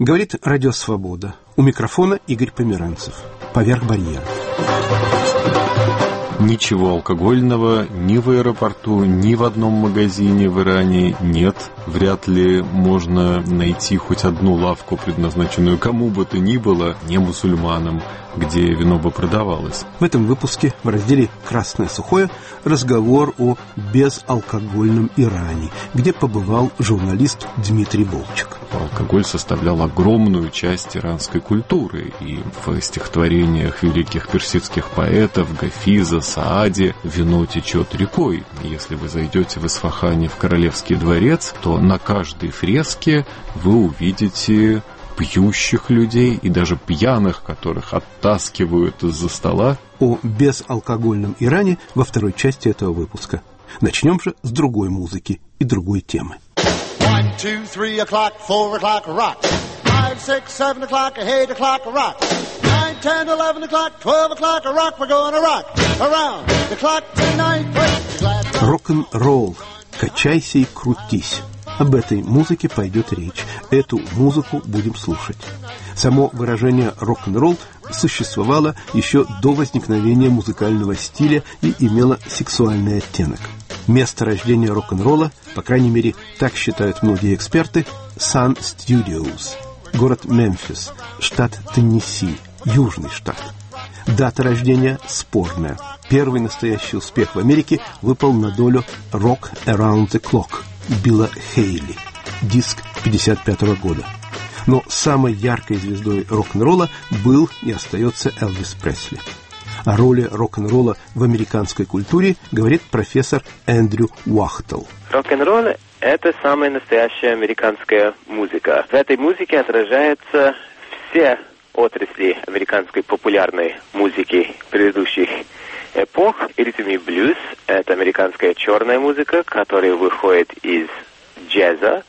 Говорит Радио Свобода. У микрофона Игорь Померанцев. Поверх барьера. Ничего алкогольного ни в аэропорту, ни в одном магазине в Иране нет. Вряд ли можно найти хоть одну лавку, предназначенную кому бы то ни было, не мусульманам, где вино бы продавалось. В этом выпуске в разделе «Красное сухое» разговор о безалкогольном Иране, где побывал журналист Дмитрий Волчек. Алкоголь составлял огромную часть иранской культуры, и в стихотворениях великих персидских поэтов Гафиза, Саади вино течет рекой. Если вы зайдете в Исфахане в Королевский дворец, то на каждой фреске вы увидите пьющих людей и даже пьяных, которых оттаскивают из-за стола. О безалкогольном Иране во второй части этого выпуска. Начнем же с другой музыки и другой темы. 1, 2, 3 o'clock, 4 o'clock, rock. 5, 6, 7 o'clock, 8 o'clock, rock. 9, 10, 11 o'clock, 12 o'clock, rock. We're gonna rock around the clock tonight. Рок-н-ролл. Качайся и крутись. Об этой музыке пойдет речь. Эту музыку будем слушать. Само выражение рок-н-ролл существовало еще до возникновения музыкального стиля и имело сексуальный оттенок. Место рождения рок-н-ролла, по крайней мере, так считают многие эксперты, Sun Studios, город Мемфис, штат Теннесси, Южный штат. Дата рождения спорная. Первый настоящий успех в Америке выпал на долю Rock Around the Clock Билла Хейли, диск 1955 года. Но самой яркой звездой рок-н-ролла был и остается Элвис Пресли. О роли рок-н-ролла в американской культуре говорит профессор Эндрю Уахтл. Рок-н-ролл – это самая настоящая американская музыка. В этой музыке отражаются все отрасли американской популярной музыки предыдущих эпох. Ритм и блюз – это американская черная музыка, которая выходит из джаза.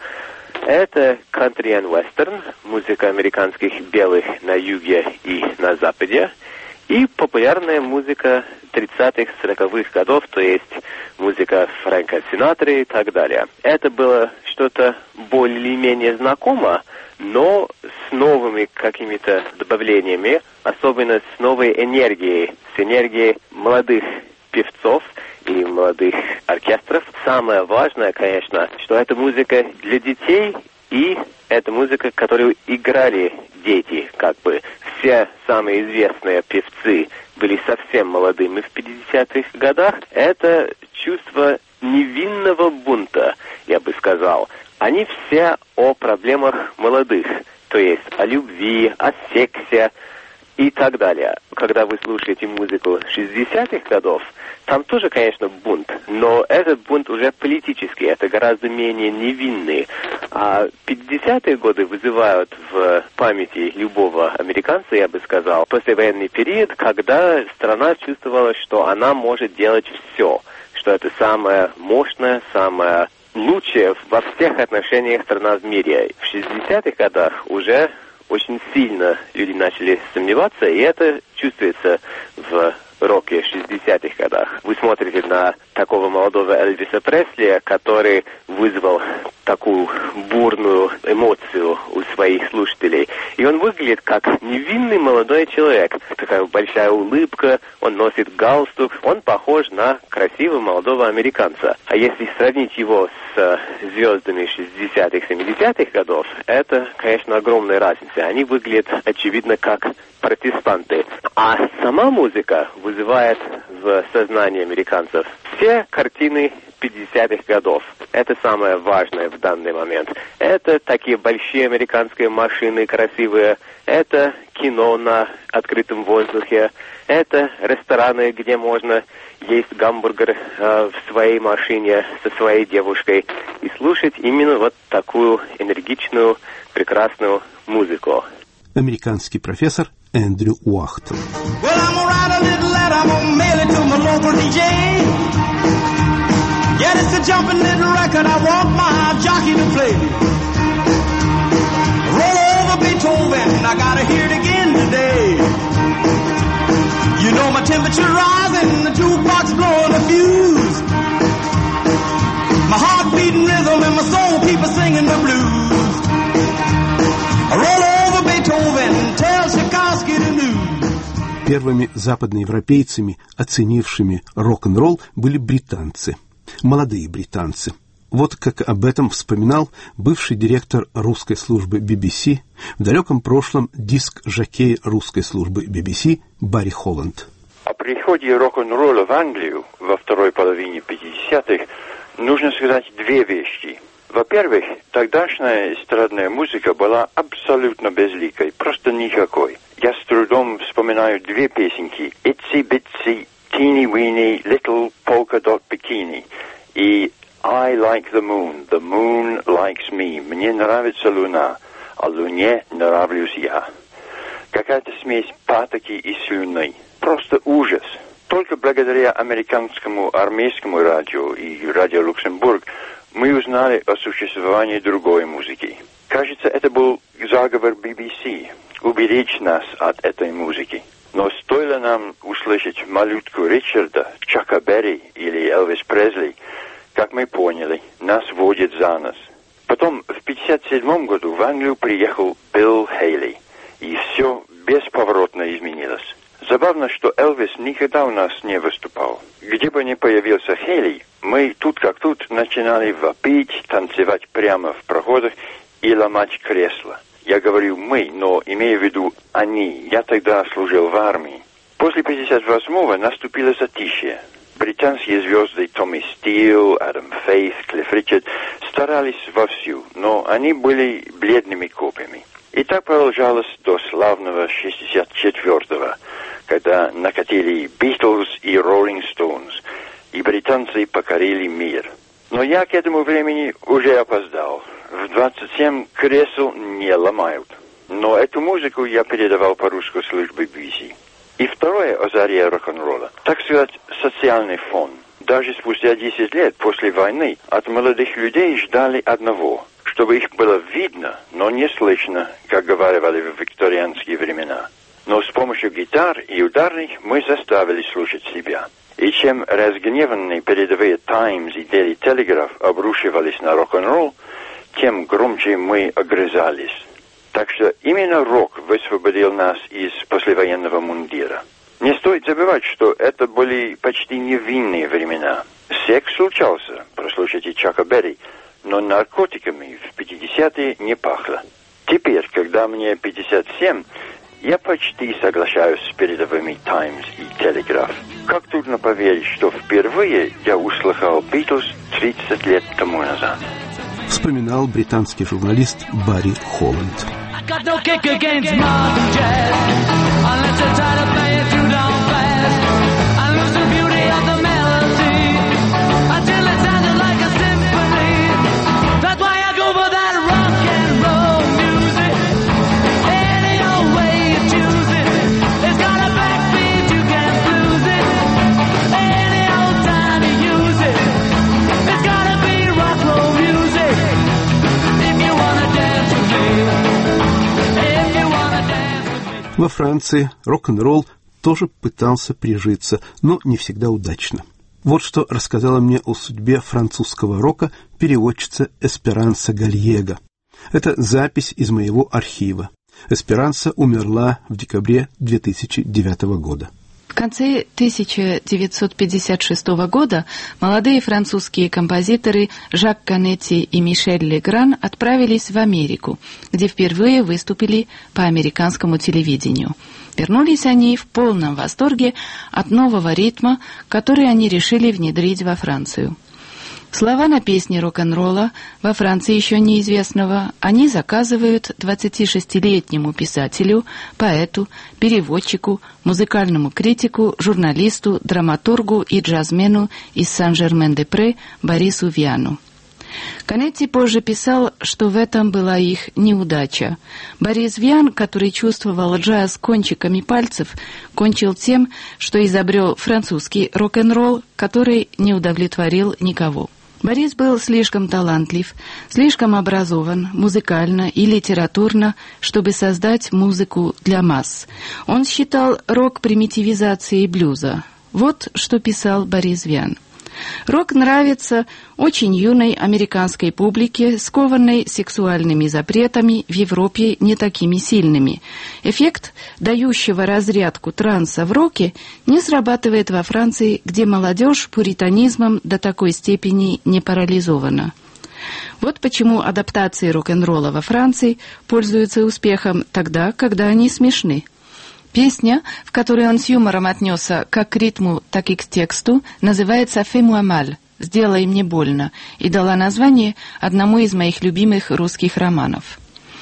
Это кантри и вестерн, музыка американских белых на юге и на западе. И популярная музыка 30-х, 40-х годов, то есть музыка Фрэнка Синатры и так далее. Это было что-то более-менее знакомо, но с новыми какими-то добавлениями, особенно с новой энергией, с энергией молодых певцов и молодых оркестров. Самое важное, конечно, что это музыка для детей, и это музыка, которую играли дети, как бы. Все самые известные певцы были совсем молодыми в 50-х годах. Это чувство невинного бунта, я бы сказал. Они все о проблемах молодых, то есть о любви, о сексе и так далее. Когда вы слушаете музыку 60-х годов, там тоже, конечно, бунт, но этот бунт уже политический, это гораздо менее невинный. А 50-е годы вызывают в памяти любого американца, я бы сказал, послевоенный период, когда страна чувствовала, что она может делать все, что это самое мощное, самое лучшее во всех отношениях страна в мире. В 60-х годах уже очень сильно люди начали сомневаться, и это чувствуется в роке 60-х годах. Вы смотрите на такого молодого Элвиса Пресли, который вызвал такую бурную эмоцию у своих слушателей. И он выглядит как невинный молодой человек. Такая большая улыбка, он носит галстук, он похож на красивого молодого американца. А если сравнить его с звездами 60-х, 70-х годов, это, конечно, огромная разница. Они выглядят, очевидно, как протестанты. А сама музыка вызывает в сознании американцев все картины 50-х годов. Это самое важное в данный момент. Это такие большие американские машины красивые. Это кино на открытом воздухе. Это рестораны, где можно есть гамбургер в своей машине со своей девушкой и слушать именно вот такую энергичную, прекрасную музыку. Американский профессор Эндрю Уахтл. Well, I'm gonna write a little letter, I'm gonna mail it to my local DJ. Yeah, it's a jumping little record, I want my jockey to play. Roll over Beethoven, I gotta hear it again today. You know my temperature rising, the jukebox blowing a fuse. My heart beating rhythm and my soul keep singing the blues. I roll Первыми западноевропейцами, оценившими рок-н-ролл, были британцы, молодые британцы. Вот как об этом вспоминал бывший директор русской службы BBC, в далеком прошлом диск-жокей русской службы BBC Барри Холланд. О приходе рок-н-ролла в Англию во второй половине 50-х нужно сказать две вещи. Во-первых, тогдашняя эстрадная музыка была абсолютно безликой, просто никакой. Я с трудом вспоминаю две песенки «Itsy Bitsy, Teeny Weeny, Little Polka Dot Bikini» и «I like the moon likes me». Мне нравится луна, а луне нравлюсь я. Какая-то смесь патоки и слюны. Просто ужас. Только благодаря американскому армейскому радио и радио Люксембург мы узнали о существовании другой музыки. Кажется, это был заговор BBC уберечь нас от этой музыки. Но стоило нам услышать малютку Ричарда, Чака Берри или Элвис Пресли, как мы поняли, нас водят за нос. Потом, в 1957 году в Англию приехал Билл Хейли, и все бесповоротно изменилось. Забавно, что Элвис никогда у нас не выступал. Где бы ни появился Хейли, мы тут как тут начинали вопить, танцевать прямо в проходах и ломать кресла. Я говорю «мы», но имею в виду «они». Я тогда служил в армии. После 58-го наступило затишье. Британские звезды Томми Стил, Адам Фейс, Клифф Ричард старались вовсю, но они были бледными копьями. И так продолжалось до славного 64-го, когда накатили Beatles и Rolling Stones, и британцы покорили мир. Но я к этому времени уже опоздал. В 27 кресел не ломают. Но эту музыку я передавал по русской службе BBC. И второе о заре рок-н-ролла, так сказать, социальный фон. Даже спустя 10 лет после войны от молодых людей ждали одного, чтобы их было видно, но не слышно, как говорили в викторианские времена. Но с помощью гитар и ударных мы заставили слушать себя. И чем разгневанные передовые Times и Daily Telegraph обрушивались на рок-н-ролл, тем громче мы огрызались. Так что именно рок высвободил нас из послевоенного мундира. Не стоит забывать, что это были почти невинные времена. Секс случался, прослушайте Чака Берри, но наркотиками в 50-е не пахло. Теперь, когда мне 57, я почти соглашаюсь с передовыми Times и Telegraph. Как трудно поверить, что впервые я услыхал Beatles 30 лет тому назад. Вспоминал британский журналист Барри Холланд. Got no kick against modern jazz unless you try to play it too down fast and lose the beauty of the melody until it sounded like a symphony. That's why I go for that rock and roll music. Any old way you choose it, it's got a backbeat, you can't lose it. Any old time you use it, it's gotta be rock roll music. If you wanna dance with me. Во Франции рок-н-ролл тоже пытался прижиться, но не всегда удачно. Вот что рассказала мне о судьбе французского рока переводчица Эсперанса Гальего. Это запись из моего архива. Эсперанса умерла в декабре 2009 года. В конце 1956 года молодые французские композиторы Жак Канетти и Мишель Легран отправились в Америку, где впервые выступили по американскому телевидению. Вернулись они в полном восторге от нового ритма, который они решили внедрить во Францию. Слова на песни рок-н-ролла во Франции еще неизвестного они заказывают 26-летнему писателю, поэту, переводчику, музыкальному критику, журналисту, драматургу и джазмену из Сен-Жермен-де-Пре Борису Виану. Канетти позже писал, что в этом была их неудача. Борис Виан, который чувствовал джаз кончиками пальцев, кончил тем, что изобрел французский рок-н-ролл, который не удовлетворил никого. Борис был слишком талантлив, слишком образован музыкально и литературно, чтобы создать музыку для масс. Он считал рок примитивизацией блюза. Вот что писал Борис Виан. Рок нравится очень юной американской публике, скованной сексуальными запретами, в Европе не такими сильными. Эффект дающего разрядку транса в роке не срабатывает во Франции, где молодежь пуританизмом до такой степени не парализована. Вот почему адаптации рок-н-ролла во Франции пользуются успехом тогда, когда они смешны. Песня, в которой он с юмором отнесся как к ритму, так и к тексту, называется «Fais-moi mal» – «Сделай мне больно» и дала название одному из моих любимых русских романов.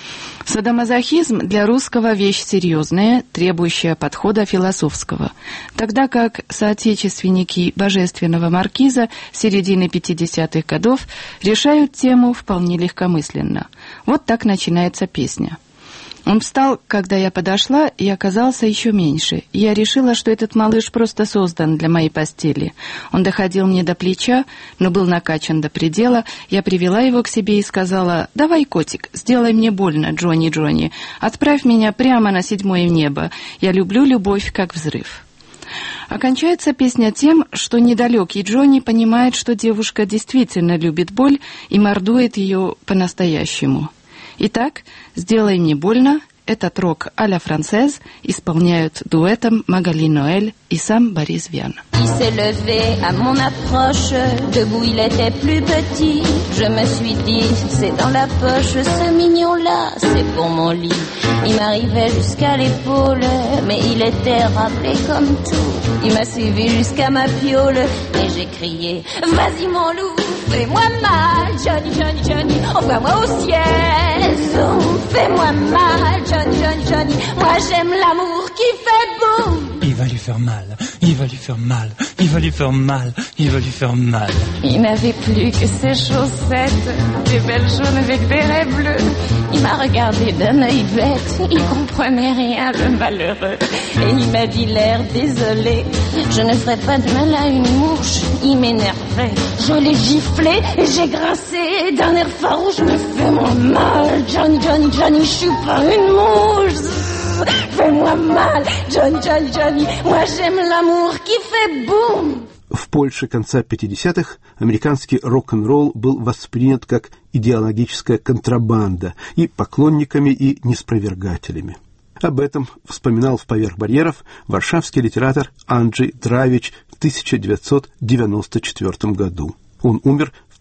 Садомазохизм для русского вещь серьезная, требующая подхода философского, тогда как соотечественники божественного маркиза середины 50-х годов решают тему вполне легкомысленно. Вот так начинается песня. Он встал, когда я подошла, и оказался еще меньше. Я решила, что этот малыш просто создан для моей постели. Он доходил мне до плеча, но был накачан до предела. Я привела его к себе и сказала: «Давай, котик, сделай мне больно, Джонни, Джонни. Отправь меня прямо на 7-е небо. Я люблю любовь, как взрыв». Окончается песня тем, что недалекий Джонни понимает, что девушка действительно любит боль и мордует ее по-настоящему. Итак, «Сделай мне больно» — этот рок а-ля францез исполняют дуэтом Магали Ноэль и сам Борис Виан. Il s'est levé à mon approche, debout il était plus petit. Je me suis dit, c'est dans la poche, ce mignon-là, c'est pour mon lit. Il m'arrivait jusqu'à l'épaule, mais il était râpé comme tout. Il m'a suivi jusqu'à ma piole, et j'ai crié, vas-y mon loup, fais-moi mal, Johnny, Johnny, Johnny, envoie-moi au ciel. Zoom, fais-moi mal, Johnny, Johnny, Johnny, moi j'aime l'amour qui fait boum. Il va lui faire mal, il va lui faire mal, il va lui faire mal, il va lui faire mal. Il n'avait plus que ses chaussettes, des belles jaunes avec des raies bleues. Il m'a regardé d'un œil bête, il comprenait rien, le malheureux. Et il m'a dit l'air désolé, je ne ferai pas de mal à une mouche. Il m'énervait, je l'ai giflé et j'ai grincé d'un air farouche. Me fais-moi mal, Johnny, Johnny, Johnny, je suis pas une mouche. Fais-moi mal, Johnny, Johnny, Johnny, moi j'aime l'amour qui fait boum. В Польше конца 50-х американский рок-н-ролл был воспринят как идеологическая контрабанда и поклонниками, и неспровергателями. Об этом вспоминал в «Поверх барьеров» варшавский литератор Анджей Дравич в 1994 году. Он умер в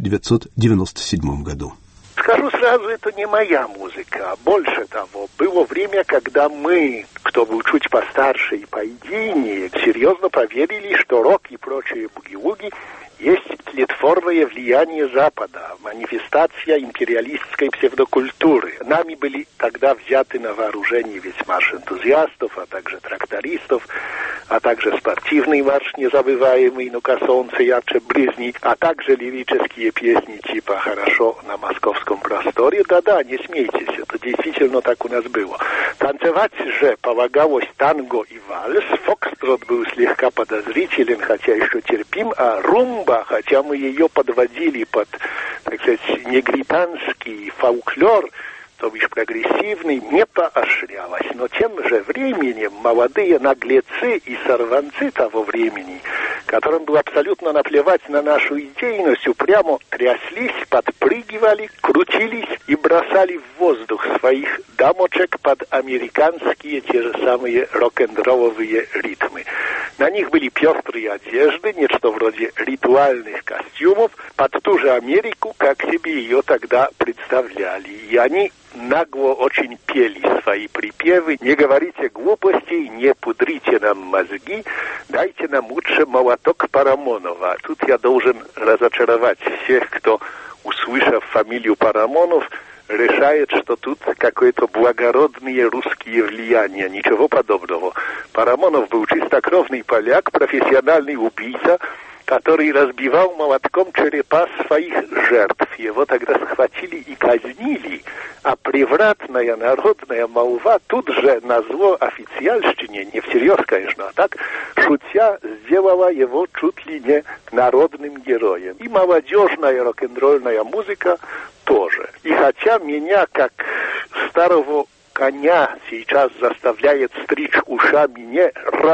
1997 году. Скажу сразу, это не моя музыка. Больше того, было время, когда мы, кто был чуть постарше и поидейнее, серьезно поверили, что рок и прочие буги-вуги есть тлетворное влияние Запада, манифестация империалистской псевдокультуры. Нами были тогда взяты на вооружение весь марш энтузиастов, а также трактористов, а также спортивный марш незабываемый «Ну-ка, солнце ярче брызни», а также лирические песни типа «Хорошо на московском просторе». Да-да, не смейтесь, это действительно так у нас было. Танцевать же полагалось танго и вальс, фокстрот был слегка подозрителен, хотя еще терпим, а румба, хотя мы ее подводили под, так сказать, негритянский фольклор, то бишь прогрессивный, не поощрялась. Но тем же временем молодые наглецы и сорванцы того времени, которым было абсолютно наплевать на нашу идейность, упрямо тряслись, подпрыгивали, крутились и бросали в воздух своих дамочек под американские те же самые рок-н-ролловые ритмы. На них были пестрые одежды, нечто вроде ритуальных костюмов, под ту же Америку, как себе ее тогда представляли. И они нагло очень пели свои припевы: «Не говорите глупостей, не пудрите нам мозги, дайте нам лучше молоток Парамонова». Тут я должен разочаровать всех, кто, услышав фамилию Парамонов, решает, что тут какое-то благородные русские влияния. Ничего подобного. Парамонов был чистокровный поляк, профессиональный убийца, который разбивал молотком черепа своих жертв. Его тогда схватили и казнили, а превратная народная молва тут же назло официальщине, не всерьез, конечно, а так, шутя, сделала его чуть ли не народным героем. И молодежная рок-н-ролльная музыка тоже. И хотя меня, как старого коня, сейчас заставляет стричь ушами не рок,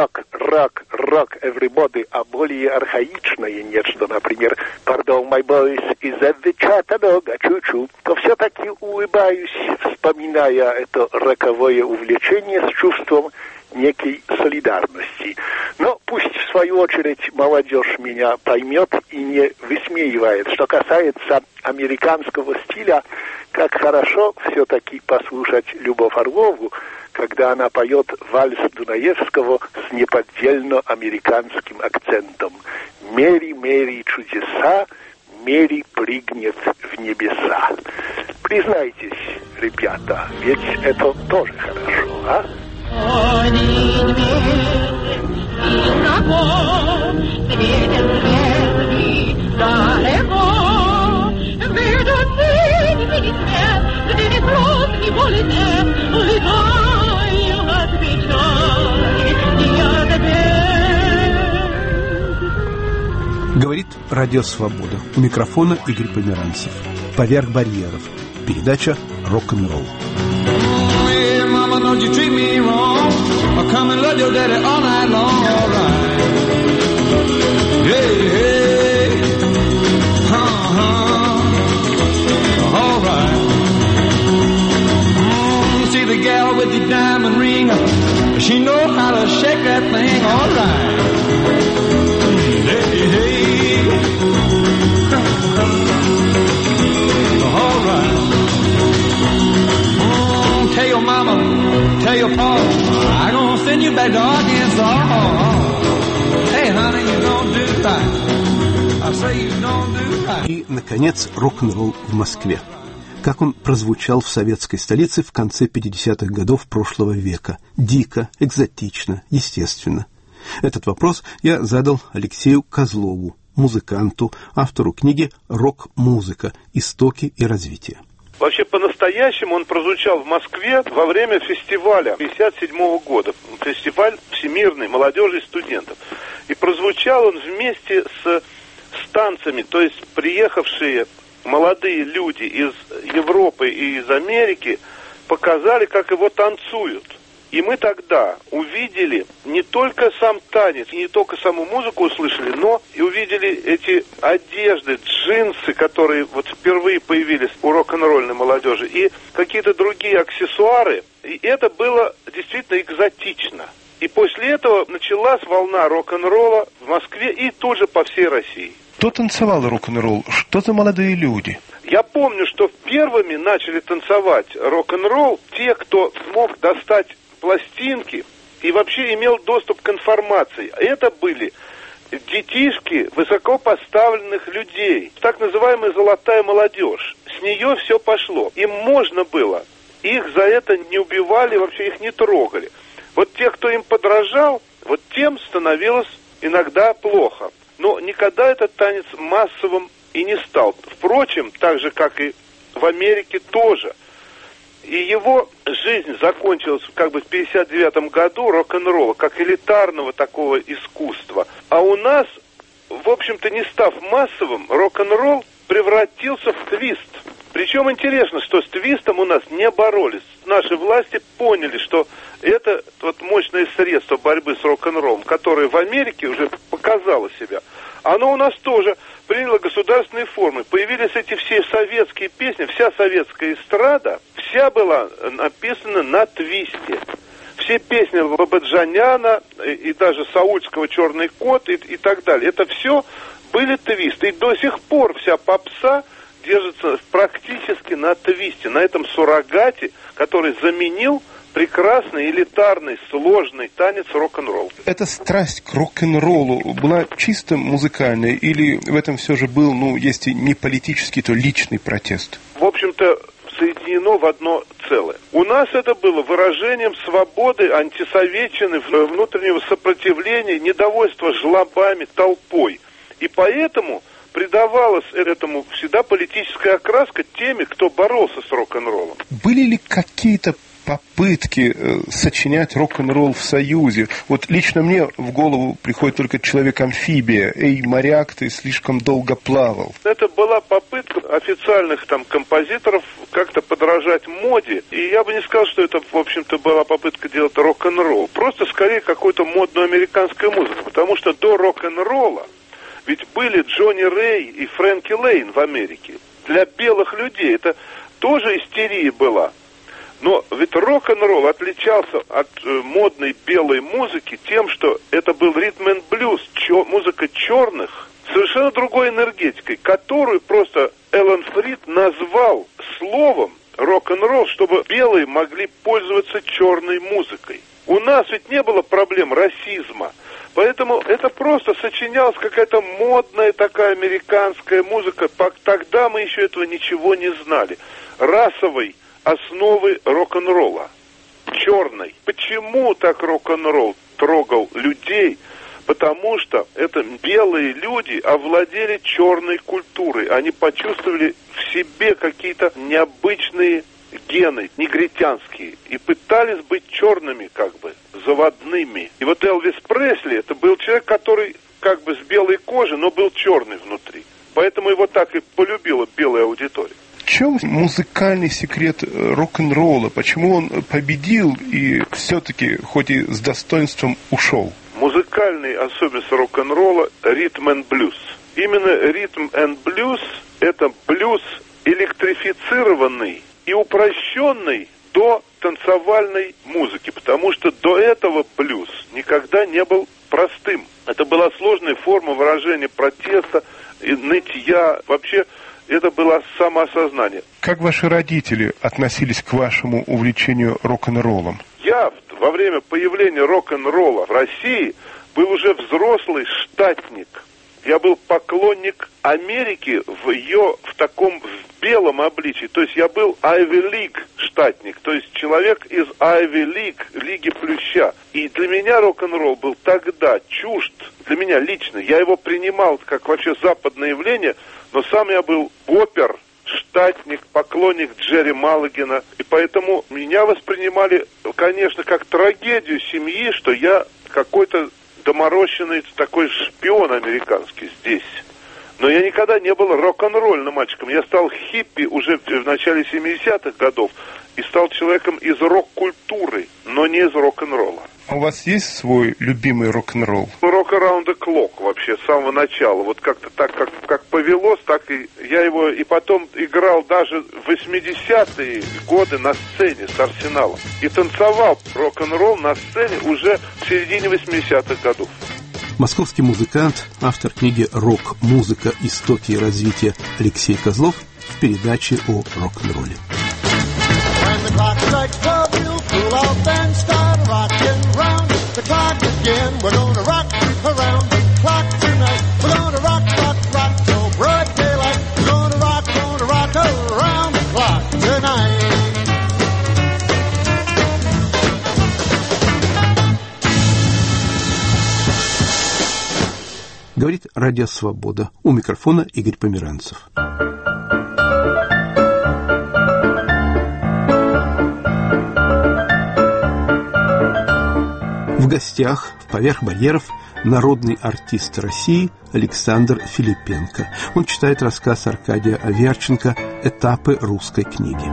rock everybody, а более архаичное нечто, например, pardon my boys, is that the Chattanooga choo-choo, то все-таки улыбаюсь, вспоминая это роковое увлечение с чувством некой солидарности. Но пусть, в свою очередь, молодежь меня поймет и не высмеивает. Что касается американского стиля, как хорошо все-таки послушать Любовь Орлову, когда она поет вальс Дунаевского с неподдельно американским акцентом. «Мэри, Мэри, чудеса, Мэри прыгнет в небеса». Признайтесь, ребята, ведь это тоже хорошо, а? Говорит Радио Свобода. У микрофона Игорь Померанцев. Поверх барьеров. Передача «Рок-н-ролл». Mama, don't you treat me wrong. I'll come and love your daddy all night long. All right. Hey, hey. All right. See the gal with the diamond ring. She know how to shake that thing. All right. Hey, hey. All right. Tell your mama, tell your pa, I'm gonna send you back to Arkansas. Hey, honey, you don't do right. I say you don't do right. И, наконец, рок-н-ролл в Москве. Как он прозвучал в советской столице в конце 50-х годов прошлого века. Дико, экзотично, естественно. Этот вопрос я задал Алексею Козлову, музыканту, автору книги «Рок-музыка. Истоки и развитие». Вообще, по-настоящему он прозвучал в Москве во время фестиваля 1957 года. Фестиваль всемирной молодежи и студентов. И прозвучал он вместе с танцами, то есть приехавшие молодые люди из Европы и из Америки показали, как его танцуют. И мы тогда увидели не только сам танец, не только саму музыку услышали, но и увидели эти одежды, джинсы, которые вот впервые появились у рок-н-ролльной молодежи, и какие-то другие аксессуары. И это было действительно экзотично. И после этого началась волна рок-н-ролла в Москве и тут же по всей России. Кто танцевал рок-н-ролл? Что за молодые люди? Я помню, что первыми начали танцевать рок-н-ролл те, кто смог достать пластинки и вообще имел доступ к информации. Это были детишки высокопоставленных людей, так называемая золотая молодежь. С нее все пошло. Им можно было. Их за это не убивали, вообще их не трогали. Вот те, кто им подражал, вот тем становилось иногда плохо. Но никогда этот танец массовым и не стал. Впрочем, так же, как и в Америке тоже. И его жизнь закончилась как бы в 1959 году рок-н-ролла, как элитарного такого искусства. А у нас, в общем-то, не став массовым, рок-н-ролл превратился в твист. Причем интересно, что с твистом у нас не боролись. Наши власти поняли, что это вот мощное средство борьбы с рок-н-роллом, которое в Америке уже показало себя. Оно у нас тоже приняло государственные формы. Появились эти все советские песни, вся советская эстрада, вся была написана на твисте. Все песни Бабаджаняна и даже Саульского «Черный кот» и так далее. Это все были твисты. И до сих пор вся попса держится практически на твисте, на этом суррогате, который заменил прекрасный, элитарный, сложный танец рок-н-ролл. Эта страсть к рок-н-роллу была чисто музыкальной или в этом все же был, если не политический, то личный протест? В общем-то, соединено в одно целое. У нас это было выражением свободы, антисоветчины, внутреннего сопротивления, недовольства жлобами, толпой. И поэтому придавалась этому всегда политическая окраска теми, кто боролся с рок-н-роллом. Были ли какие-то попытки сочинять рок-н-ролл в Союзе. Вот лично мне в голову приходит только человек-амфибия. «Эй, моряк, ты слишком долго плавал». Это была попытка официальных там композиторов как-то подражать моде. И я бы не сказал, что это, в общем-то, была попытка делать рок-н-ролл. Просто скорее какую-то модную американскую музыку. Потому что до рок-н-ролла ведь были Джонни Рэй и Фрэнки Лейн в Америке. Для белых людей это тоже истерия была. Но ведь рок-н-ролл отличался от модной белой музыки тем, что это был ритм-н-блюз, музыка черных, совершенно другой энергетикой, которую просто Эллен Фрид назвал словом рок-н-ролл, чтобы белые могли пользоваться черной музыкой. У нас ведь не было проблем расизма, поэтому это просто сочинялась какая-то модная такая американская музыка. Тогда мы еще этого ничего не знали. Расовой основы рок-н-ролла. Черной. Почему так рок-н-ролл трогал людей? Потому что это белые люди овладели черной культурой. Они почувствовали в себе какие-то необычные гены, негритянские, и пытались быть черными, как бы, заводными. И вот Элвис Пресли, это был человек, который как бы с белой кожи, но был черный внутри. Поэтому его так и полюбила белая аудитория. В чем музыкальный секрет рок-н-ролла? Почему он победил и все-таки, хоть и с достоинством, ушел? Музыкальный особенность рок-н-ролла – ритм-н-блюз. Именно ритм-н-блюз – это блюз электрифицированный и упрощенный до танцевальной музыки, потому что до этого блюз никогда не был простым. Это была сложная форма выражения протеста, нытья, вообще это было самоосознание. Как ваши родители относились к вашему увлечению рок-н-роллом? Я во время появления рок-н-ролла в России был уже взрослый штатник. Я был поклонник Америки в таком белом обличии. То есть я был Ivy League штатник, то есть человек из Ivy League, Лиги Плюща. И для меня рок-н-ролл был тогда чужд, для меня лично. Я его принимал как вообще западное явление, но сам я был опер, штатник, поклонник Джерри Маллигана. И поэтому меня воспринимали, конечно, как трагедию семьи, что я какой-то доморощенный такой шпион американский здесь. Но я никогда не был рок-н-ролльным мальчиком. Я стал хиппи уже в начале 70-х годов и стал человеком из рок-культуры, но не из рок-н-ролла. А у вас есть свой любимый рок-н-ролл? Rock Around the Clock вообще с самого начала. Вот как-то так, как повелось, так и я его и потом играл даже в 80-е годы на сцене с Арсеналом. И танцевал рок-н-ролл на сцене уже в середине 80-х годов. Московский музыкант, автор книги «Рок-музыка. Истоки и развитие» Алексей Козлов в передаче о рок-н-ролле. Говорит Радио Свобода. У микрофона Игорь Померанцев. В гостях поверх барьеров народный артист России Александр Филипенко. Он читает рассказ Аркадия Аверченко «Этапы русской книги».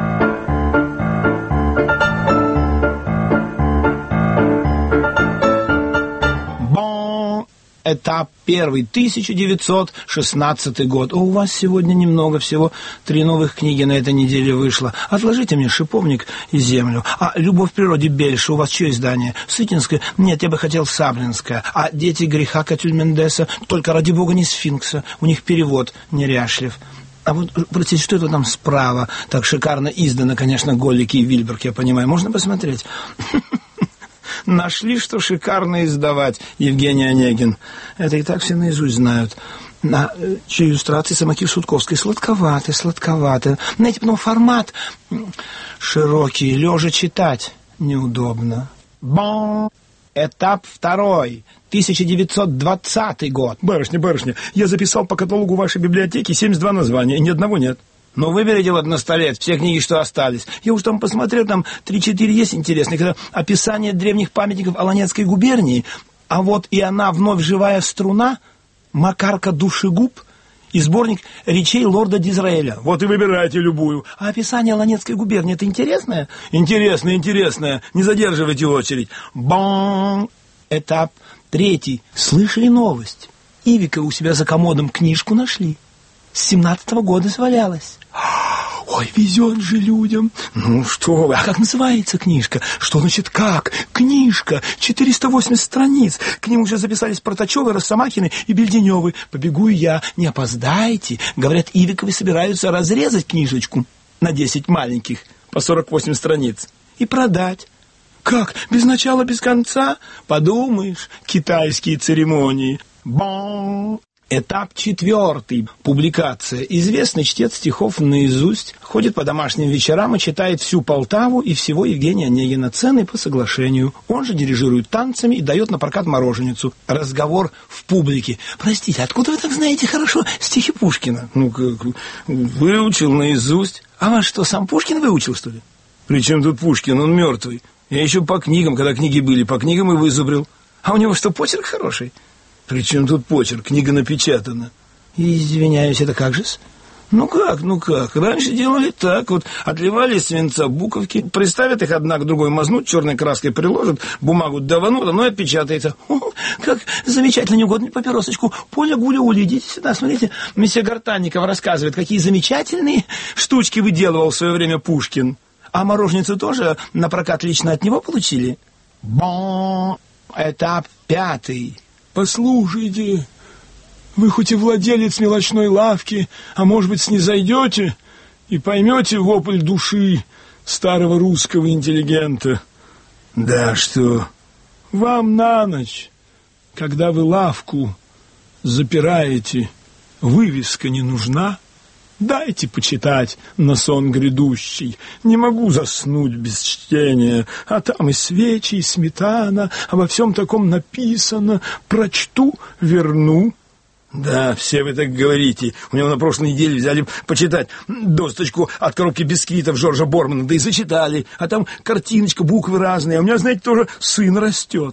Этап первый, 1916 год. У вас сегодня немного, всего 3 новых книги на этой неделе вышло. Отложите мне «Шиповник» и «Землю». А «Любовь в природе» Бельша, у вас чье издание? Сытинское? Нет, я бы хотел Саблинское. А «Дети греха» Катюль Мендеса? Только, ради бога, не Сфинкса. У них перевод неряшлив. А вот, простите, что это там справа? Так шикарно издано, конечно, Голлики и Вильберг, я понимаю. Можно посмотреть? Нашли, что шикарно издавать, Евгений Онегин. Это и так все наизусть знают. А иллюстрации Самоки Шутковской сладковатые. Знаете, потом формат широкий, лежа читать неудобно. Бон. Этап второй, 1920 год. Барышня, я записал по каталогу вашей библиотеки 72 названия, и ни одного нет. Ну, выберите вот на столе все книги, что остались. Я уж там посмотрел, там 3-4 есть интересных. Это описание древних памятников Аланецкой губернии. А вот и она вновь живая струна, Макарка душегуб и сборник речей лорда Дизраэля. Вот и выбирайте любую. А описание Аланецкой губернии, это интересное? Интересное. Не задерживайте очередь. Бон! Этап 3. Слышали новость? Ивика у себя за комодом книжку нашли. С 17-го года свалялась. Ой, везет же людям. Ну что вы, а как называется книжка? Что значит как? Книжка, 480 страниц. К ним уже записались Протачевы, Росомахины и Бельденевы. Побегу и я, не опоздайте. Говорят, Ивиковы собираются разрезать книжечку на 10 маленьких по 48 страниц и продать. Как? Без начала, без конца? Подумаешь, китайские церемонии. Бон! Этап 4. Публикация. Известный чтец стихов наизусть, ходит по домашним вечерам и читает всю Полтаву и всего Евгения Онегина. Цены по соглашению. Он же дирижирует танцами и дает на прокат мороженицу. Разговор в публике. Простите, откуда вы так знаете хорошо стихи Пушкина? Ну, как, выучил наизусть. А вас что, сам Пушкин выучил, что ли? Причем тут Пушкин, он мертвый. Я еще по книгам, когда книги были, по книгам и вызубрил. А у него что, почерк хороший? Причем тут почерк, книга напечатана. Извиняюсь, это как же-с? Ну как? Раньше делали так, вот отливали из свинца буковки, приставят их одна к другой, мазнут черной краской, приложат, бумагу даванут, оно и отпечатается. О, как замечательно, не угодно папиросочку. Поля, Гуля, Уля, идите сюда, смотрите. Месье Гартанников рассказывает, какие замечательные штучки выделывал в свое время Пушкин. А мороженицу тоже на прокат лично от него получили? Бон! Этап 5. Послушайте, вы хоть и владелец мелочной лавки, а может быть, снизойдете и поймете вопль души старого русского интеллигента. Да что, вам на ночь, когда вы лавку запираете, вывеска не нужна? Дайте почитать на сон грядущий. Не могу заснуть без чтения. А там и свечи, и сметана. Обо всем таком написано. Прочту, верну. Да, все вы так говорите. У него на прошлой неделе взяли почитать досточку от коробки бисквитов Жоржа Бормана. Да и зачитали. А там картиночка, буквы разные. А у меня, знаете, тоже сын растет.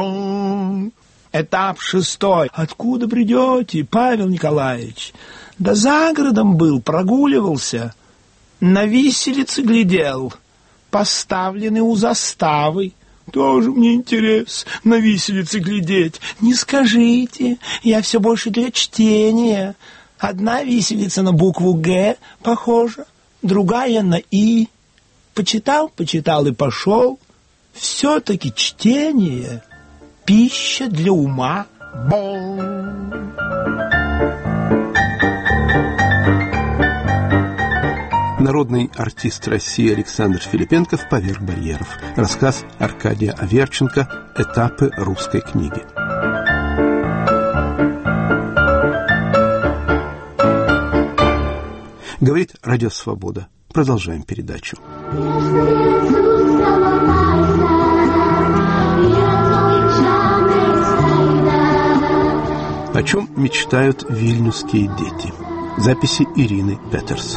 Бон! Этап 6. Откуда придете, Павел Николаевич? Да за городом был, прогуливался, на виселице глядел, поставлены у заставы. Тоже мне интерес на виселице глядеть. Не скажите, я все больше для чтения. Одна виселица на букву «Г» похожа, другая на «И». Почитал и пошел. Все-таки чтение — пища для ума. Бон! Народный артист России Александр Филипенков «Поверх барьеров». Рассказ Аркадия Аверченко «Этапы русской книги». Говорит Радио Свобода. Продолжаем передачу. О чем мечтают вильнюсские дети? Записи Ирины Петерс.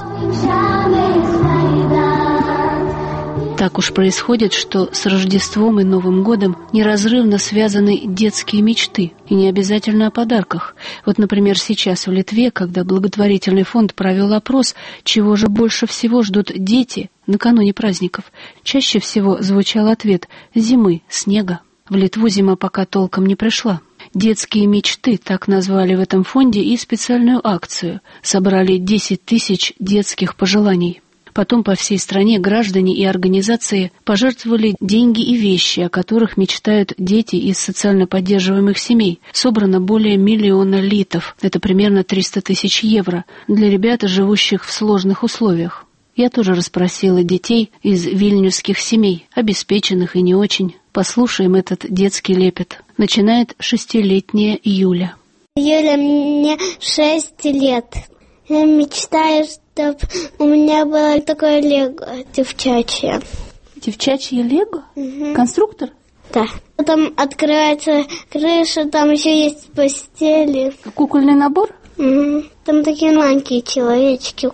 Так уж происходит, что с Рождеством и Новым годом неразрывно связаны детские мечты, и не обязательно о подарках. Вот, например, сейчас в Литве, когда благотворительный фонд провел опрос, чего же больше всего ждут дети накануне праздников, чаще всего звучал ответ «зимы, снега». В Литву зима пока толком не пришла. «Детские мечты» так назвали в этом фонде и специальную акцию. Собрали 10 тысяч детских пожеланий. Потом по всей стране граждане и организации пожертвовали деньги и вещи, о которых мечтают дети из социально поддерживаемых семей. Собрано более 1 миллиона литов, это примерно 300 тысяч евро, для ребят, живущих в сложных условиях. Я тоже расспросила детей из вильнюсских семей, обеспеченных и не очень. Послушаем этот детский лепет. Начинает 6-летняя Юля. Юля, мне 6 лет. Я мечтаю, чтобы у меня было такое лего девчачье. Девчачье лего? Угу. Конструктор? Да. Там открывается крыша, там еще есть постели. Кукольный набор? Угу. Там такие маленькие человечки.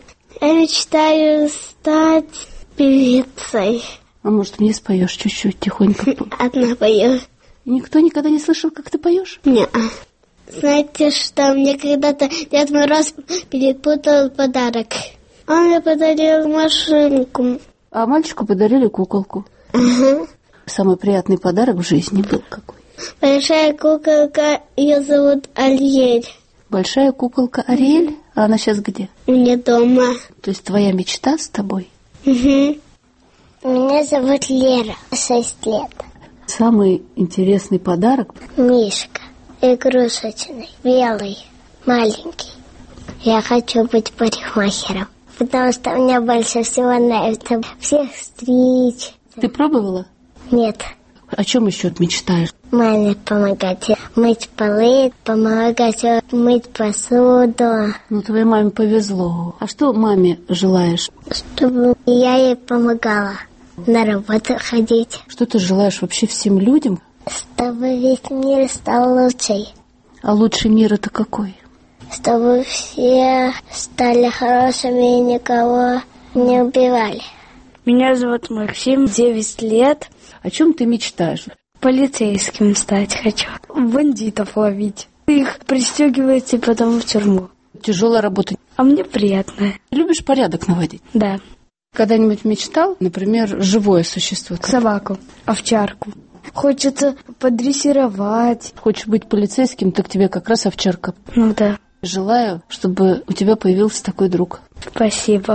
Я мечтаю стать певицей. А может, мне споешь чуть-чуть, тихонько? Одна пою. И никто никогда не слышал, как ты поешь? Нет. Знаете, что мне когда-то Дед Мороз перепутал подарок. Он мне подарил машинку. А мальчику подарили куколку. Ага. Самый приятный подарок в жизни был какой? Большая куколка, ее зовут Ариэль. Большая куколка Ариэль? А она сейчас где? У меня дома. То есть твоя мечта с тобой? Угу. Меня зовут Лера, 6 лет. Самый интересный подарок? Мишка. Игрушечный, белый, маленький. Я хочу быть парикмахером, потому что мне больше всего нравится всех стричь. Ты пробовала? Нет. О чем еще мечтаешь? Маме помогать мыть полы, помогать мыть посуду. Ну, твоей маме повезло. А что маме желаешь? Чтобы я ей помогала на работу ходить. Что ты желаешь вообще всем людям? Чтобы весь мир стал лучший. А лучший мир это какой? Чтобы все стали хорошими и никого не убивали. Меня зовут Максим, 9 лет. О чем ты мечтаешь? Полицейским стать хочу. Бандитов ловить. Их пристегивать и потом в тюрьму. Тяжелая работа. А мне приятно. Любишь порядок наводить? Да. Когда-нибудь мечтал, например, живое существо? Собаку, овчарку. Хочется подрессировать. Хочешь быть полицейским, так тебе как раз овчарка. Ну да. Желаю, чтобы у тебя появился такой друг. Спасибо.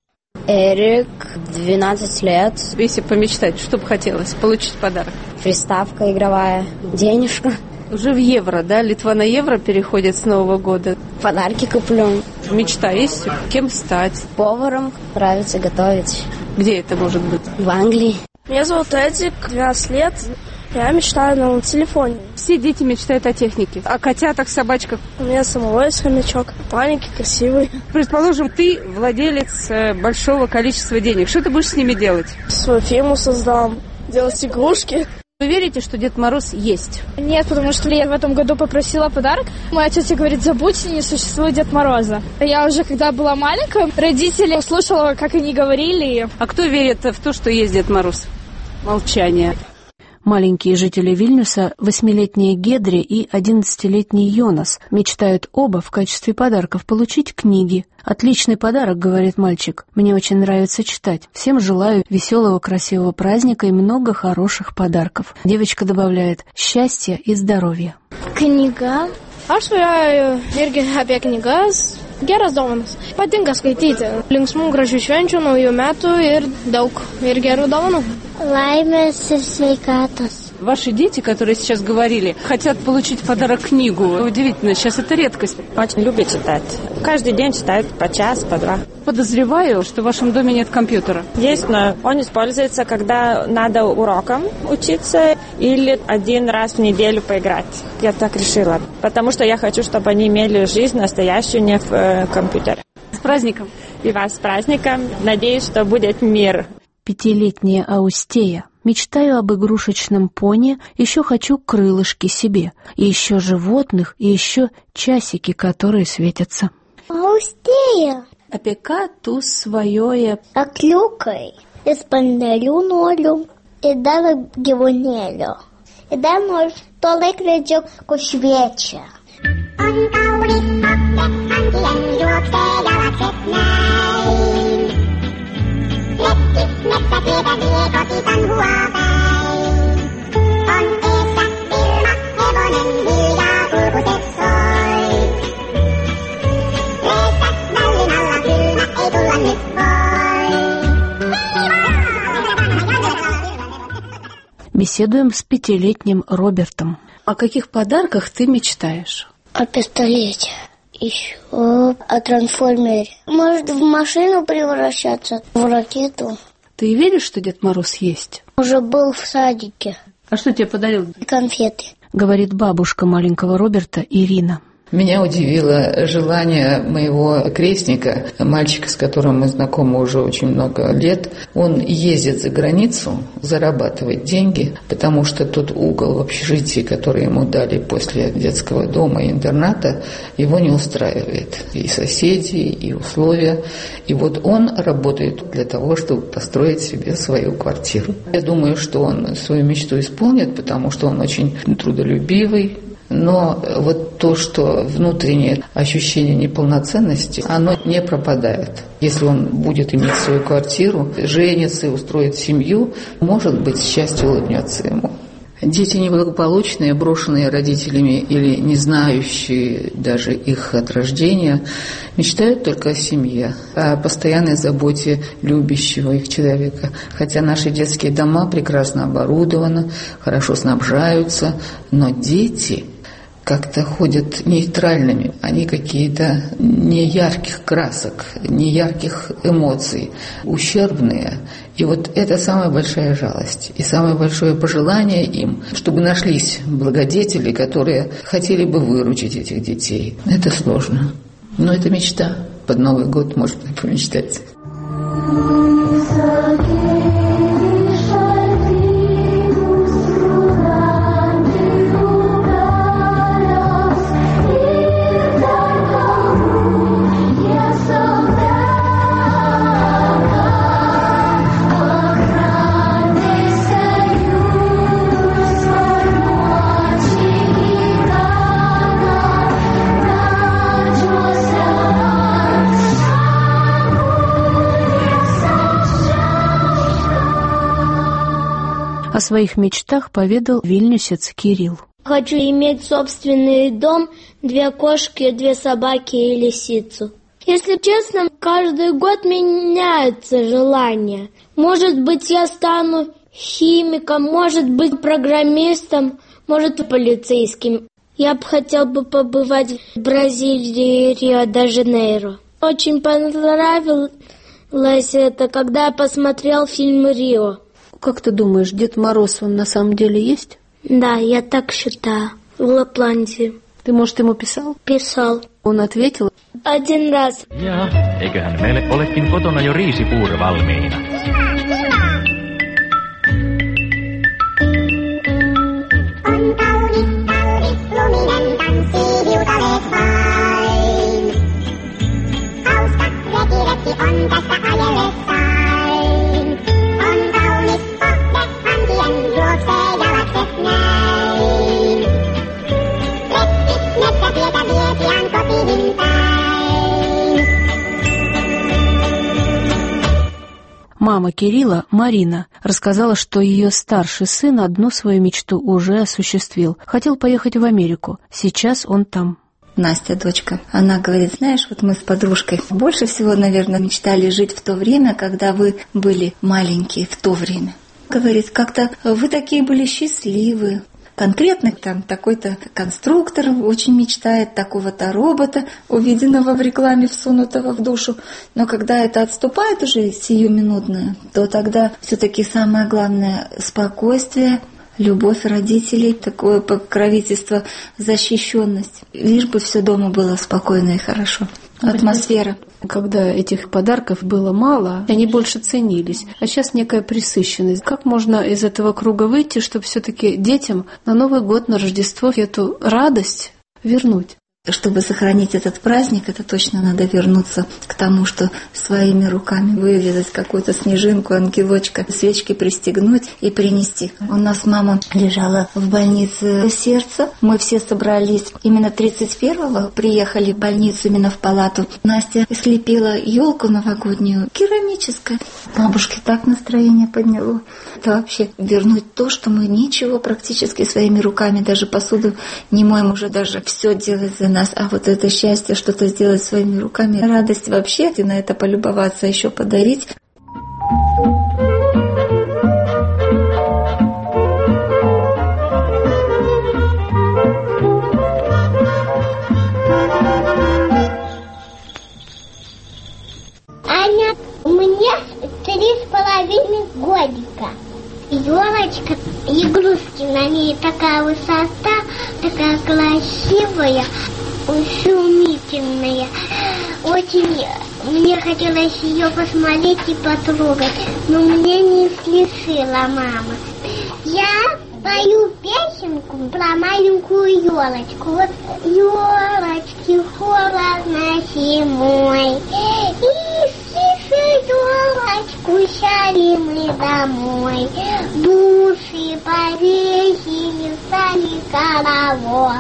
Эрик, 12 лет. Если помечтать, что бы хотелось? Получить подарок? Приставка игровая, денежка. Уже в евро, да? Литва на евро переходит с Нового года. Подарки куплю. Мечта есть? Кем стать? Поваром. Нравится готовить. Где это может быть? В Англии. Меня зовут Эдик, 12 лет. Я мечтаю на новом телефоне. Все дети мечтают о технике. О котятах, собачках. У меня самого есть хомячок. Маленький, красивый. Предположим, ты владелец большого количества денег. Что ты будешь с ними делать? Свою фирму создам. Делать игрушки. Вы верите, что Дед Мороз есть? Нет, потому что я в этом году попросила подарок. Моя тетя говорит, забудьте, не существует Дед Мороза. Я уже, когда была маленькая, родители слушала, как они говорили. А кто верит в то, что есть Дед Мороз? Молчание. Маленькие жители Вильнюса, 8-летняя Гедри и 11-летний Йонас, мечтают оба в качестве подарков получить книги. «Отличный подарок», — говорит мальчик. «Мне очень нравится читать. Всем желаю веселого, красивого праздника и много хороших подарков». Девочка добавляет «счастья и здоровья». Книга. Aš svajojau irgi apie knygas. Geras dovanas. Patinka skaityti. Linksmų, gražių švenčių, naujų metų ir daug ir gerų dovanų. Laimės ir sveikatos. Ваши дети, которые сейчас говорили, хотят получить в подарок книгу. Удивительно, сейчас это редкость. Очень любят читать. Каждый день читают по час, по два. Подозреваю, что в вашем доме нет компьютера. Есть, но он используется, когда надо урокам учиться или один раз в неделю поиграть. Я так решила. Потому что я хочу, чтобы они имели жизнь настоящую, не в компьютере. С праздником. И вас с праздником. Надеюсь, что будет мир. 5-летняя Аустея. Мечтаю об игрушечном пони, еще хочу крылышки себе, и еще животных, и еще часики, которые светятся. Аустея. Опека tu svajoja. Akliukai. Jis pandarių noriu ir dar gyvūnėlių. Ir dar noriu to laikrodžio, kur šviečia. Ant kaulės aptek ant juoksėjo atsitnai. Letkis metsäpietä kotitan huopäin. On eessä Vilma, hevonen hiljaa kurkuset soi. Reessä vällin alla kylmä, ei tulla nyt voi. Беседуем с 5-летним Робертом. О каких подарках ты мечтаешь? О пистолете. Еще о трансформере. Может, в машину превращаться, в ракету. Ты веришь, что Дед Мороз есть? Уже был в садике. А что тебе подарил? Конфеты. Говорит бабушка маленького Роберта Ирина. Меня удивило желание моего крестника, мальчика, с которым мы знакомы уже очень много лет. Он ездит за границу, зарабатывать деньги, потому что тот угол в общежитии, который ему дали после детского дома и интерната, его не устраивает. И соседи, и условия. И вот он работает для того, чтобы построить себе свою квартиру. Я думаю, что он свою мечту исполнит, потому что он очень трудолюбивый. Но вот то, что внутреннее ощущение неполноценности, оно не пропадает. Если он будет иметь свою квартиру, женится и устроит семью, может быть, счастье улыбнется ему. Дети неблагополучные, брошенные родителями или не знающие даже их от рождения, мечтают только о семье, о постоянной заботе любящего их человека. Хотя наши детские дома прекрасно оборудованы, хорошо снабжаются, но дети как-то ходят нейтральными. Они какие-то не ярких красок, не ярких эмоций, ущербные. И вот это самая большая жалость и самое большое пожелание им, чтобы нашлись благодетели, которые хотели бы выручить этих детей. Это сложно, но это мечта. Под Новый год можно помечтать. О своих мечтах поведал вильнюсец Кирилл. Хочу иметь собственный дом, 2 кошки, 2 собаки и лисицу. Если честно, каждый год меняется желание. Может быть, я стану химиком, может быть, программистом, может, полицейским. Я бы хотел побывать в Бразилии, Рио-де-Жанейро. Очень понравилось это, когда я посмотрел фильм «Рио». Как ты думаешь, Дед Мороз он на самом деле есть? Да, я так считаю. В Лапландии. Ты, может, ему писал? Писал. Он ответил? 1 раз. Ja, eiköhän meille olekin kotona jo riisipuuro valmiina. On kaunis, luminen tanssii hiutaleet vain. Hauska reki on tässä ajellessain. On kaunis kohde, hankien juoksee jalakset näin. Retki metsätietä vie pian kotiin päin. Мама Кирилла, Марина, рассказала, что ее старший сын одну свою мечту уже осуществил. Хотел поехать в Америку. Сейчас он там. Настя, дочка, она говорит, знаешь, вот мы с подружкой больше всего, наверное, мечтали жить в то время, когда вы были маленькие в то время. Говорит, как-то вы такие были счастливые. Конкретно там такой-то конструктор очень мечтает такого-то робота, увиденного в рекламе, всунутого в душу. Но когда это отступает уже сиюминутное, то тогда все-таки самое главное – спокойствие, любовь родителей, такое покровительство, защищенность. Лишь бы все дома было спокойно и хорошо. Атмосфера. Когда этих подарков было мало, они больше ценились. А сейчас некая пресыщенность. Как можно из этого круга выйти, чтобы все-таки детям на Новый год, на Рождество эту радость вернуть? Чтобы сохранить этот праздник, это точно надо вернуться к тому, что своими руками вырезать какую-то снежинку, ангелочка, свечки пристегнуть и принести. У нас мама лежала в больнице сердца. Мы все собрались именно 31-го, приехали в больницу, именно в палату. Настя слепила елку новогоднюю, керамическую. Бабушке так настроение подняло. Это вообще вернуть то, что мы ничего практически своими руками, даже посуду не моем, уже даже все делать за нас. А вот это счастье, что-то сделать своими руками, радость вообще, и на это полюбоваться, еще подарить. Аня, мне 3,5 годика. Елочка, игрушки на ней, такая высота, такая красивая. изумительная. Очень мне хотелось ее посмотреть и потрогать, но мне не разрешила мама. Я пою песенку про маленькую елочку. Вот елочки холодно зимой, и с елочку сяли мы домой. Души повесили, стали головой.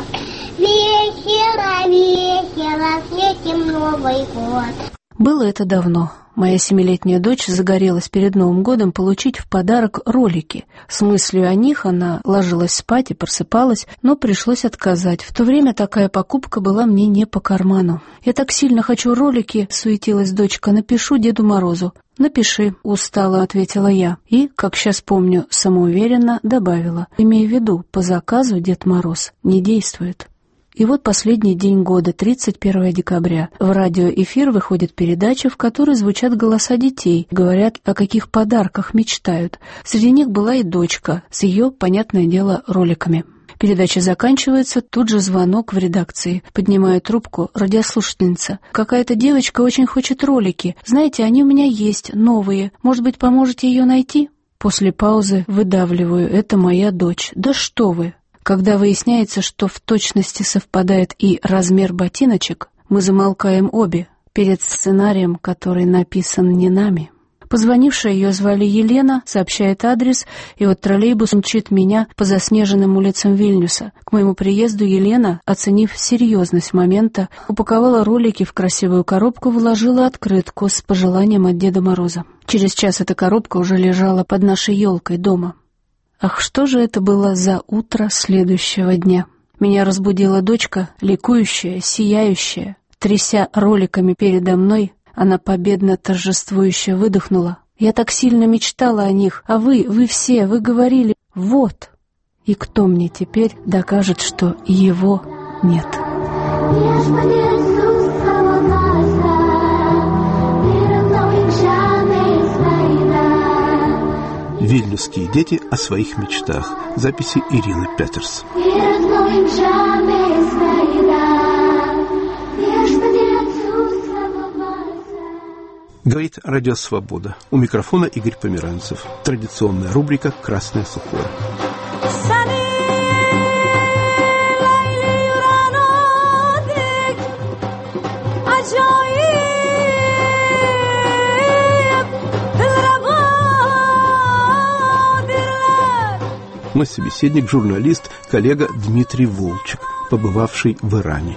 Весело, весело, светим Новый год. Было это давно. Моя 7-летняя дочь загорелась перед Новым годом получить в подарок ролики. С мыслью о них она ложилась спать и просыпалась, но пришлось отказать. В то время такая покупка была мне не по карману. «Я так сильно хочу ролики», — суетилась дочка, — «напишу Деду Морозу». «Напиши», — устало ответила я. И, как сейчас помню, самоуверенно добавила: «Имея в виду, по заказу Дед Мороз не действует». И вот последний день года, 31 декабря. В радиоэфир выходит передача, в которой звучат голоса детей, говорят, о каких подарках мечтают. Среди них была и дочка, с ее, понятное дело, роликами. Передача заканчивается, тут же звонок в редакции. Поднимаю трубку, радиослушательница. «Какая-то девочка очень хочет ролики. Знаете, они у меня есть, новые. Может быть, поможете ее найти?» После паузы выдавливаю: «Это моя дочь». «Да что вы!» Когда выясняется, что в точности совпадает и размер ботиночек, мы замолкаем обе перед сценарием, который написан не нами. Позвонившая, ее звали Елена, сообщает адрес, и вот троллейбус мчит меня по заснеженным улицам Вильнюса. К моему приезду Елена, оценив серьезность момента, упаковала ролики в красивую коробку, вложила открытку с пожеланием от Деда Мороза. Через час эта коробка уже лежала под нашей елкой дома. Ах, что же это было за утро следующего дня? Меня разбудила дочка, ликующая, сияющая. Тряся роликами передо мной, она победно торжествующе выдохнула: «Я так сильно мечтала о них, а вы все, вы говорили, вот». И кто мне теперь докажет, что его нет? Вильнюсские дети о своих мечтах. Записи Ирины Петерс. Говорит Радио Свобода. У микрофона Игорь Померанцев. Традиционная рубрика «Красное сухое». Мой собеседник — журналист, коллега Дмитрий Волчек, побывавший в Иране.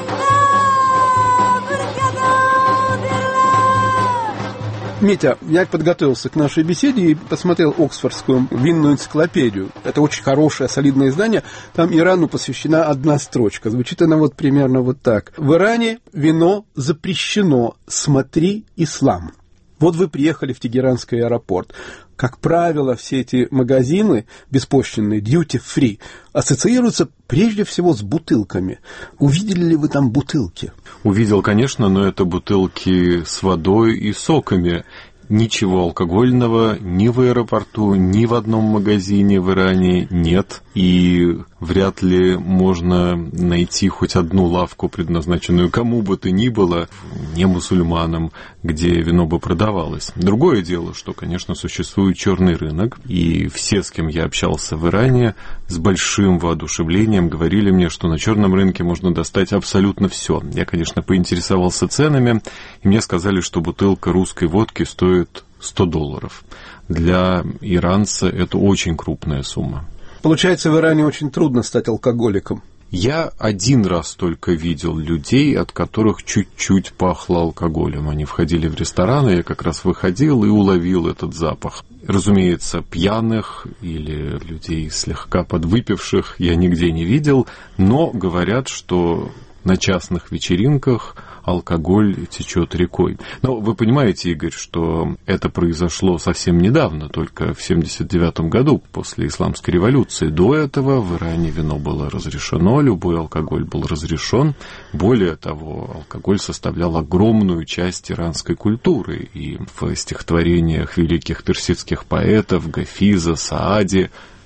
Митя, я подготовился к нашей беседе и посмотрел Оксфордскую винную энциклопедию. Это очень хорошее, солидное издание. Там Ирану посвящена одна строчка. Звучит она вот примерно вот так. В Иране вино запрещено. Смотри, ислам. Вот вы приехали в Тегеранский аэропорт. Как правило, все эти магазины беспошлинные, duty-free, ассоциируются прежде всего с бутылками. Увидели ли вы там бутылки? Увидел, конечно, но это бутылки с водой и соками. Ничего алкогольного ни в аэропорту, ни в одном магазине в Иране нет. И вряд ли можно найти хоть одну лавку, предназначенную кому бы то ни было, не мусульманам, где вино бы продавалось. Другое дело, что, конечно, существует черный рынок, и все, с кем я общался в Иране, с большим воодушевлением говорили мне, что на черном рынке можно достать абсолютно все. Я, конечно, поинтересовался ценами, и мне сказали, что бутылка русской водки стоит $100. Для иранца это очень крупная сумма. Получается, в Иране очень трудно стать алкоголиком. Я один раз только видел людей, от которых чуть-чуть пахло алкоголем. Они входили в ресторан, и я как раз выходил и уловил этот запах. Разумеется, пьяных или людей слегка подвыпивших я нигде не видел, но говорят, что на частных вечеринках алкоголь течет рекой. Но вы понимаете, Игорь, что это произошло совсем недавно, только в 1979 году, после Исламской революции. До этого в Иране вино было разрешено, любой алкоголь был разрешен. Более того, алкоголь составлял огромную часть иранской культуры. И в стихотворениях великих персидских поэтов Гафиза, Саади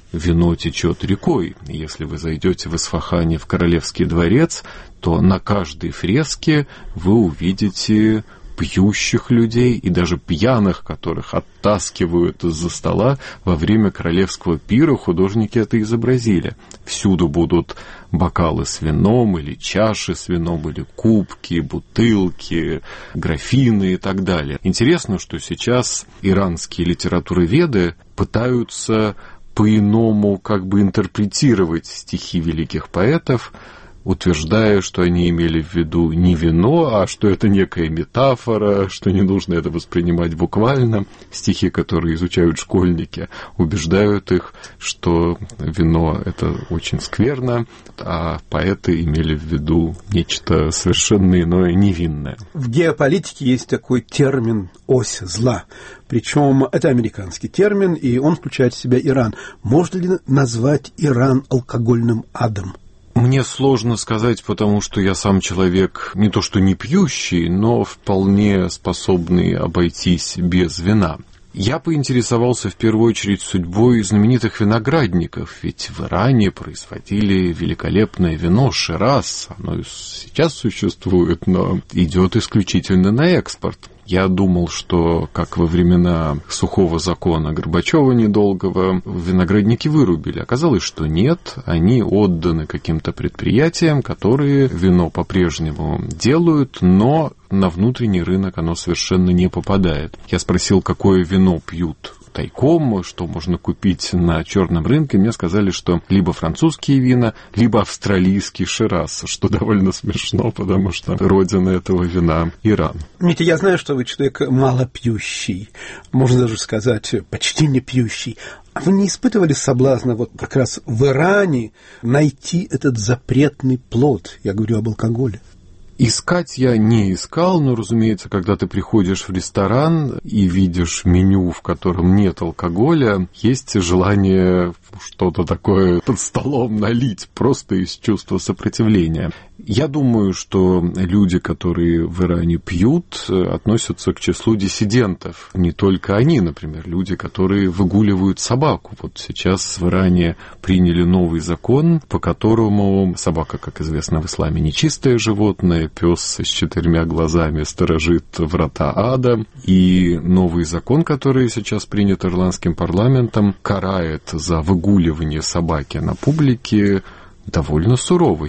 вино течет рекой. Если вы зайдете в Исфахане в Королевский дворец, то на каждой фреске вы увидите пьющих людей и даже пьяных, которых оттаскивают из-за стола во время королевского пира. Художники это изобразили. Всюду будут бокалы с вином, или чаши с вином, или кубки, бутылки, графины и так далее. Интересно, что сейчас иранские литературоведы пытаются по-иному как бы интерпретировать стихи великих поэтов, утверждая, что они имели в виду не вино, а что это некая метафора, что не нужно это воспринимать буквально. Стихи, которые изучают школьники, убеждают их, что вино — это очень скверно, а поэты имели в виду нечто совершенно иное, невинное. В геополитике есть такой термин «ось зла». Причем это американский термин, и он включает в себя Иран. Можно ли назвать Иран алкогольным адом? Мне сложно сказать, потому что я сам человек не то что не пьющий, но вполне способный обойтись без вина. Я поинтересовался в первую очередь судьбой знаменитых виноградников, ведь в Иране производили великолепное вино Шираз. Оно сейчас существует, но идет исключительно на экспорт. Я думал, что, как во времена сухого закона Горбачева недолгого, виноградники вырубили. Оказалось, что нет, они отданы каким-то предприятиям, которые вино по-прежнему делают, но на внутренний рынок оно совершенно не попадает. Я спросил, какое вино пьют тайком, что можно купить на черном рынке. Мне сказали, что либо французские вина, либо австралийский Шираз, что довольно смешно, потому что родина этого вина — Иран. Митя, я знаю, что вы человек малопьющий, можно даже сказать, почти не пьющий. А вы не испытывали соблазна вот как раз в Иране найти этот запретный плод? Я говорю об алкоголе. Искать я не искал, но, разумеется, когда ты приходишь в ресторан и видишь меню, в котором нет алкоголя, есть желание что-то такое под столом налить, просто из чувства сопротивления. Я думаю, что люди, которые в Иране пьют, относятся к числу диссидентов. Не только они, например, люди, которые выгуливают собаку. Вот сейчас в Иране приняли новый закон, по которому собака, как известно, в исламе нечистое животное, пес с 4 глазами сторожит врата ада. И новый закон, который сейчас принят ирландским парламентом, карает за выгуливание собаки на публике довольно сурово.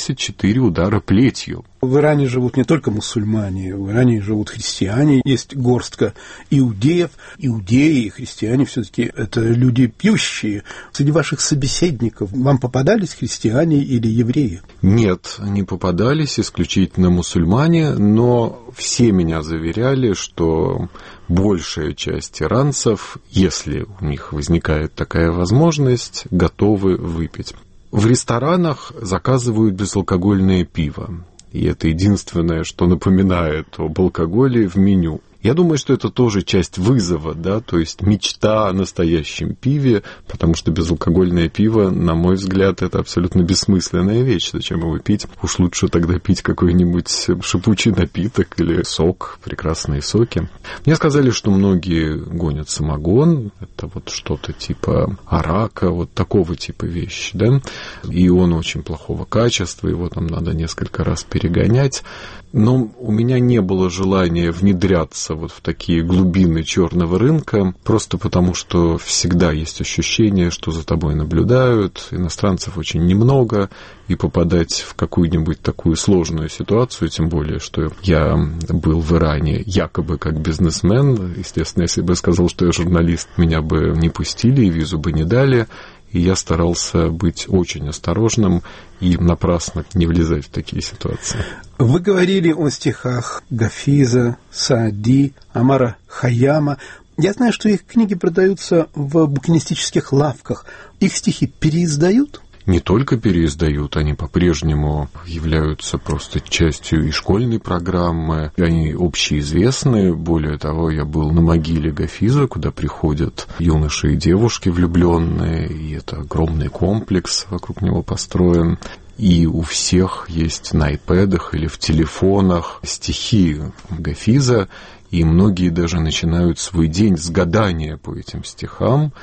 74 удара плетью. В Иране живут не только мусульмане, в Иране живут христиане, есть горстка иудеев. Иудеи и христиане все-таки это люди пьющие. Среди ваших собеседников вам попадались христиане или евреи? Нет, не попадались, исключительно мусульмане, но все меня заверяли, что большая часть иранцев, если у них возникает такая возможность, готовы выпить. В ресторанах заказывают безалкогольное пиво. И это единственное, что напоминает об алкоголе в меню. Я думаю, что это тоже часть вызова, да, то есть мечта о настоящем пиве, потому что безалкогольное пиво, на мой взгляд, это абсолютно бессмысленная вещь. Зачем его пить? Уж лучше тогда пить какой-нибудь шипучий напиток или сок, прекрасные соки. Мне сказали, что многие гонят самогон, это вот что-то типа арака, вот такого типа вещи, да, и он очень плохого качества, его там надо несколько раз перегонять. Но у меня не было желания внедряться вот в такие глубины черного рынка, просто потому что всегда есть ощущение, что за тобой наблюдают, иностранцев очень немного, и попадать в какую-нибудь такую сложную ситуацию, тем более, что я был в Иране якобы как бизнесмен, естественно, если бы я сказал, что я журналист, меня бы не пустили и визу бы не дали. И я старался быть очень осторожным и напрасно не влезать в такие ситуации. Вы говорили о стихах Гафиза, Саади, Омара Хайяма. Я знаю, что их книги продаются в букинистических лавках. Их стихи переиздают? Не только переиздают, они по-прежнему являются просто частью и школьной программы. Они общеизвестны. Более того, я был на могиле Гафиза, куда приходят юноши и девушки влюбленные, и это огромный комплекс вокруг него построен. И у всех есть на айпэдах или в телефонах стихи Гафиза, и многие даже начинают свой день с гадания по этим стихам.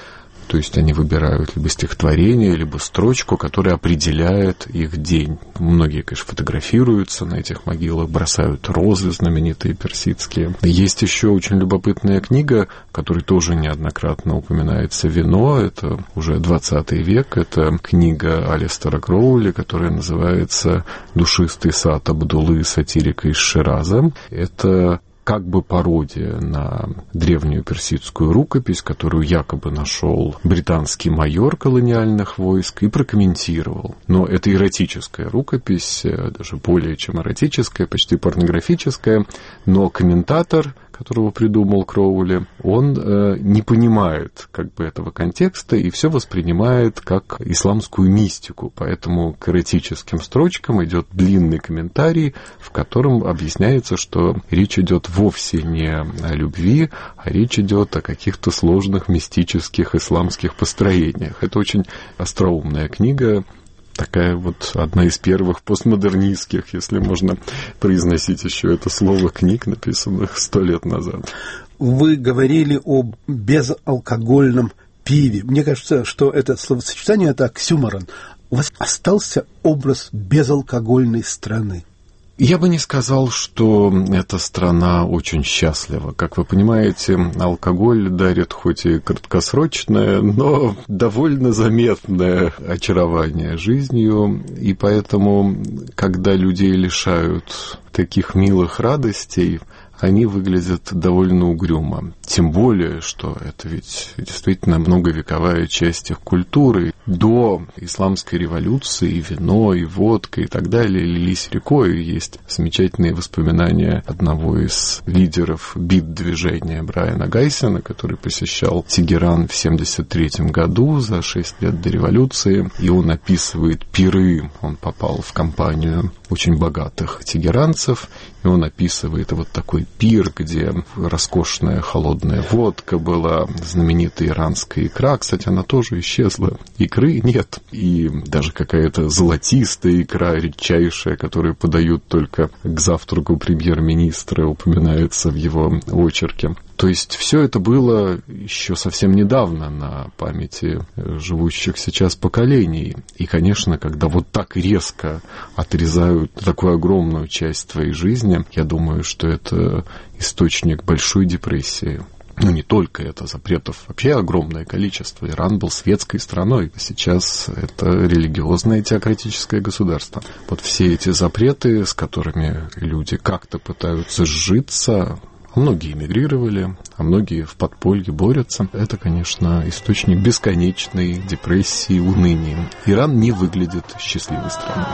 То есть они выбирают либо стихотворение, либо строчку, которая определяет их день. Многие, конечно, фотографируются на этих могилах, бросают розы знаменитые персидские. Есть еще очень любопытная книга, в которой тоже неоднократно упоминается вино. Это уже 20 век. Это книга Алистера Кроули, которая называется «Душистый сад Абдулы, сатирика из Шираза». Это как бы пародия на древнюю персидскую рукопись, которую якобы нашел британский майор колониальных войск и прокомментировал. Но это эротическая рукопись, даже более чем эротическая, почти порнографическая, но комментатор, которого придумал Кроули, он не понимает как бы этого контекста и все воспринимает как исламскую мистику. Поэтому к эротическим строчкам идет длинный комментарий, в котором объясняется, что речь идет вовсе не о любви, а речь идет о каких-то сложных мистических исламских построениях. Это очень остроумная книга. Такая вот одна из первых постмодернистских, если можно произносить еще это слово, книг, написанных 100 лет назад. Вы говорили о безалкогольном пиве. Мне кажется, что это словосочетание – это оксюморон. У вас остался образ безалкогольной страны. Я бы не сказал, что эта страна очень счастлива. Как вы понимаете, алкоголь дарит хоть и краткосрочное, но довольно заметное очарование жизнью. И поэтому, когда людей лишают таких милых радостей, они выглядят довольно угрюмо. Тем более, что это ведь действительно многовековая часть их культуры. До исламской революции и вино, и водка, и так далее лились рекой. Есть замечательные воспоминания одного из лидеров бит-движения Брайана Гайсена, который посещал Тегеран в 1973 году, за 6 лет до революции. И он описывает пиры. Он попал в компанию очень богатых тегеранцев, и он описывает вот такой пир, где роскошная холодная водка была, знаменитая иранская икра. Кстати, она тоже исчезла. Икры нет. И даже какая-то золотистая икра, редчайшая, которую подают только к завтраку премьер-министра, упоминается в его очерке. То есть все это было еще совсем недавно на памяти живущих сейчас поколений. И, конечно, когда вот так резко отрезают такую огромную часть твоей жизни, я думаю, что это источник большой депрессии. Ну, не только это, запретов вообще огромное количество. Иран был светской страной, а сейчас это религиозное теократическое государство. Вот все эти запреты, с которыми люди как-то пытаются сжиться, многие эмигрировали, а многие в подполье борются. Это, конечно, источник бесконечной депрессии, уныния. Иран не выглядит счастливой страной.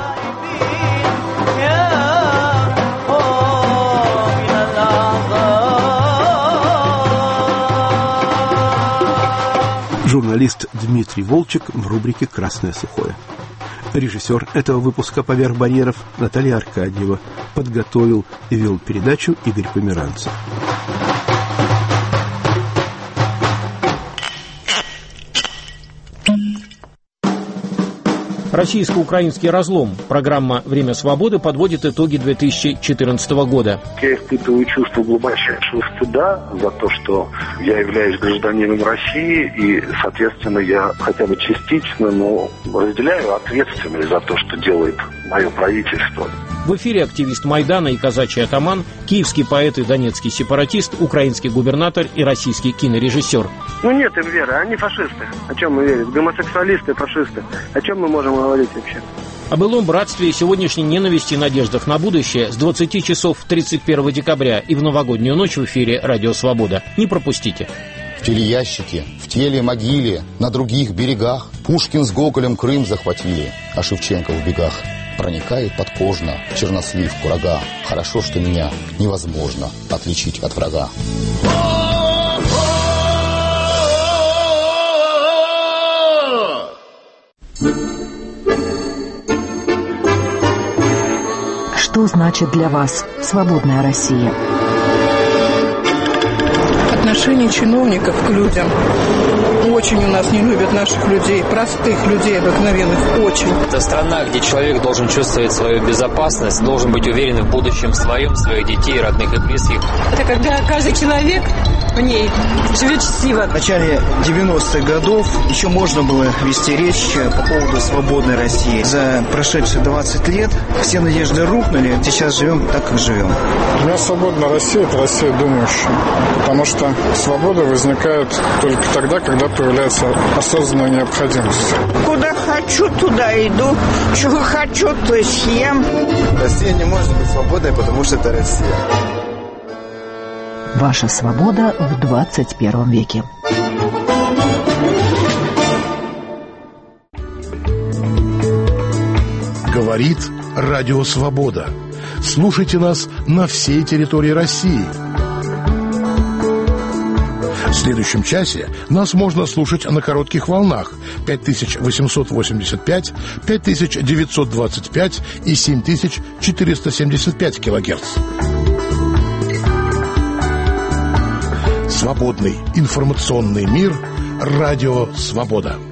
Журналист Дмитрий Волчек в рубрике «Красное сухое». Режиссер этого выпуска «Поверх барьеров» Наталья Аркадьева. Подготовил и вел передачу Игорь Померанцев. Российско-украинский разлом. Программа «Время свободы» подводит итоги 2014 года. Я испытываю чувство глубочайшего стыда за то, что я являюсь гражданином России, и, соответственно, я хотя бы частично, но разделяю ответственность за то, что делает мое правительство. В эфире активист Майдана и казачий атаман, киевский поэт и донецкий сепаратист, украинский губернатор и российский кинорежиссер. Ну нет им веры, они фашисты. О чем мы верим? Гомосексуалисты, фашисты. О чем мы можем говорить вообще? О былом братстве и сегодняшней ненависти и надеждах на будущее с 20 часов 31 декабря и в новогоднюю ночь в эфире «Радио Свобода». Не пропустите. В телеящике, в теле могиле, на других берегах Пушкин с Гоголем Крым захватили, а Шевченко в бегах. Проникает подкожно чернослив курага. Хорошо, что меня невозможно отличить от врага. Что значит для вас свободная Россия? Отношение чиновников к людям. Очень у нас не любят наших людей, простых людей обыкновенных, очень. Это страна, где человек должен чувствовать свою безопасность, должен быть уверен в будущем своем, своих детей, родных и близких. Это когда каждый человек в ней живет счастливо. В начале 90-х годов еще можно было вести речь по поводу свободной России. За прошедшие 20 лет все надежды рухнули. Сейчас живем так, как живем. Для меня свободная Россия – это Россия думающая. Потому что свобода возникает только тогда, когда появляется осознанная необходимость. Куда хочу, туда иду. Чего хочу, то и съем. Россия не может быть свободной, потому что это Россия. Ваша свобода в 21 веке. Говорит Радио Свобода. Слушайте нас на всей территории России. В следующем часе нас можно слушать на коротких волнах 5885, 5925 и 7475 килогерц. Свободный информационный мир. Радио Свобода.